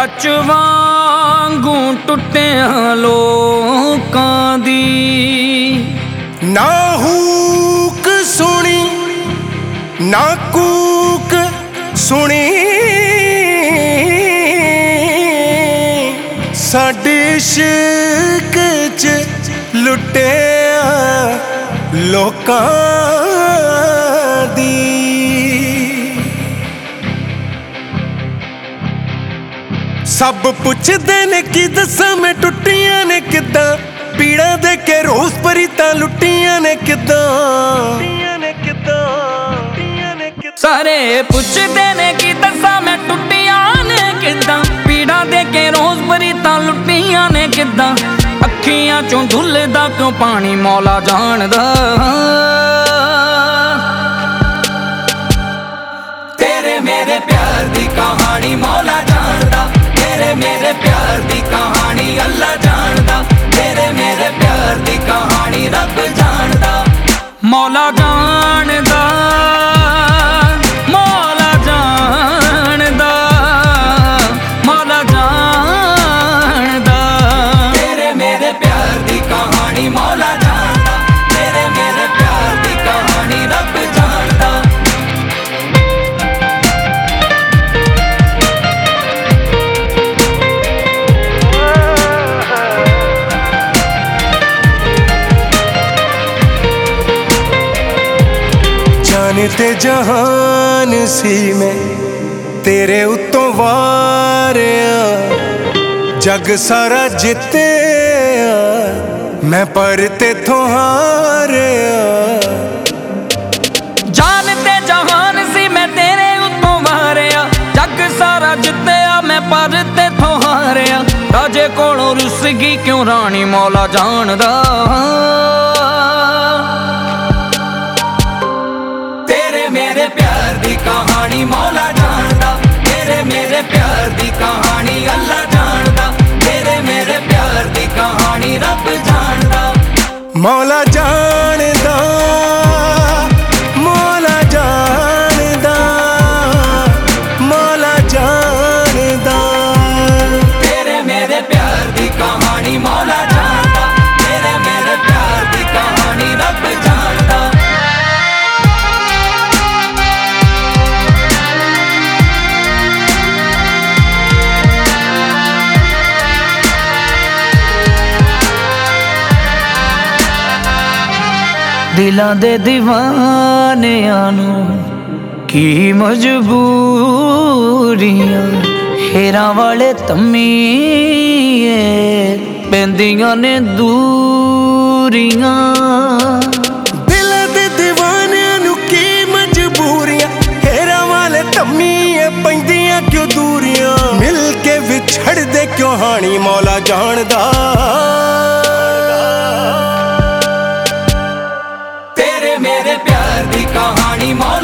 ਕੱਚ ਵਾਂਗੂ ਟੁੱਟਿਆਂ ਲੋਕਾਂ ਦੀ। ਨਾ ਹੂਕ ਸੁਣੀ ਨਾ ਕੂਕ ਸੁਣੀ, ਸਾਡੇ ਇਸ਼ਕ ਚ ਲੁੱਟਿਆ ਲੋਕਾਂ ਦੀ। ਸਭ ਪੁੱਛਦੇ ਨੇ ਕੀ ਦੱਸਾਂ ਮੈਂ ਟੁੱਟੀਆਂ ਨੇ ਕਿੱਦਾਂ, ਪੀੜਾਂ ਦੇ ਕੇ ਰੋਜ਼ ਭਰੀ ਤਾਂ ਲੁੱਟੀਆਂ ਨੇ ਕਿੱਦਾਂ। ਸਾਰੇ ਪੁੱਛਦੇ ਨੇ ਕੀ ਦੱਸਾਂ ਮੈਂ ਟੁੱਟੀਆਂ ਨੇ ਕਿੱਦਾਂ, ਪੀੜਾਂ ਦੇ ਕੇ ਰੋਜ਼ ਭਰੀ ਤਾਂ ਲੁੱਟੀਆਂ ਨੇ ਕਿੱਦਾਂ। ਅੱਖੀਆਂ ਚੋਂ ਡੁੱਲਦਾ ਕਿਉਂ ਪਾਣੀ ਮੌਲਾ ਜਾਣਦਾ। ਤੇਰੇ ਮੇਰੇ ਪਿਆਰ ਦੀ ਕਹਾਣੀ ਮੌਲਾ ਜਾਣਦਾ, ਤੇਰੇ ਮੇਰੇ ਪਿਆਰ ਦੀ ਕਹਾਣੀ ਅੱਲਾ ਜਾਣਦਾ, ਤੇਰੇ ਮੇਰੇ ਪਿਆਰ ਦੀ ਕਹਾਣੀ ਰੱਬ ਜਾਣਦਾ। ਮੌਲਾ ਜਾਣਦਾ, ਮੌਲਾ ਜਾਣਦਾ, ਮੌਲਾ ਜਾਣਦਾ। ਤੇਰੇ ਮੇਰੇ ਪਿਆਰ ਦੀ ਕਹਾਣੀ ਮੌਲਾ ਜਾਣਦਾ, ਤੇਰੇ ਮੇਰੇ ਪਿਆਰ ਦੀ ਕਹਾਣੀ ਰੱਬ ਜਾਣਦਾ। ਜਾਨ ਤੇ ਜਹਾਨ ਸੀ ਮੈਂ ਤੇਰੇ ਉੱਤੋਂ ਵਾਰਿਆ, ਜੱਗ ਸਾਰਾ ਜਿੱਤਿਆ ਮੈਂ ਪਰ ਤੇਥੋਂ ਹਾਰਿਆ। ਜਾਨ ਤੇ ਜਹਾਨ ਸੀ ਮੈਂ ਤੇਰੇ ਉੱਤੋਂ ਵਾਰਿਆ, ਜੱਗ ਸਾਰਾ ਜਿੱਤਿਆ ਮੈਂ ਪਰ ਤੇਥੋਂ ਹਾਰਿਆ। ਰਾਜੇ ਕੋਲੋਂ ਰੁੱਸ ਗਈ ਕਿਉਂ ਰਾਣੀ ਮੌਲਾ ਜਾਣਦਾ। ਤੇਰੇ ਮੇਰੇ ਪਿਆਰ ਦੀ ਕਹਾਣੀ ਮੌਲਾ ਜਾਣਦਾ, ਤੇਰੇ ਮੇਰੇ ਪਿਆਰ ਦੀ ਕਹਾਣੀ ਅੱਲਾ ਜਾਣਦਾ, ਤੇਰੇ ਮੇਰੇ ਪਿਆਰ ਦੀ ਕਹਾਣੀ ਰੱਬ ਜਾਣਦਾ। ਮੌਲਾ ਜਾਣਦਾ, ਮੌਲਾ ਜਾਣਦਾ, ਮੌਲਾ ਜਾਣਦਾ। ਤੇਰੇ ਮੇਰੇ ਪਿਆਰ ਦੀ ਕਹਾਣੀ ਮੌਲਾ ਜਾਣਦਾ, ਤੇਰੇ ਮੇਰੇ ਪਿਆਰ ਦੀ ਕਹਾਣੀ ਰੱਬ ਜਾਣਦਾ। ਦਿਲਾਂ ਦੇ دیਵਾਨਿਆਂ ਨੂੰ ਕੀ ਮਜਬੂਰੀਆਂ, ਹੇਰਾਂ ਵਾਲੇ ਤਮੀਏ ਪੈਂਦੀਆਂ ਨੇ ਦੂਰੀਆਂ। ਦਿਲਾਂ ਦੇ دیਵਾਨਿਆਂ ਨੂੰ ਕੀ ਮਜਬੂਰੀਆਂ, ਹੇਰਾਂ ਵਾਲੇ ਤਮੀਏ ਪੈਂਦੀਆਂ ਕਿਉਂ ਦੂਰੀਆਂ। ਮਿਲ ਕੇ ਵਿਛੜਦੇ ਕਿਉਂ ਹਾਣੀ ਮੌਲਾ ਜਾਣਦਾ। ਤੇਰੇ ਮੇਰੇ ਪਿਆਰ ਦੀ ਕਹਾਣੀ ਮੌਲਾ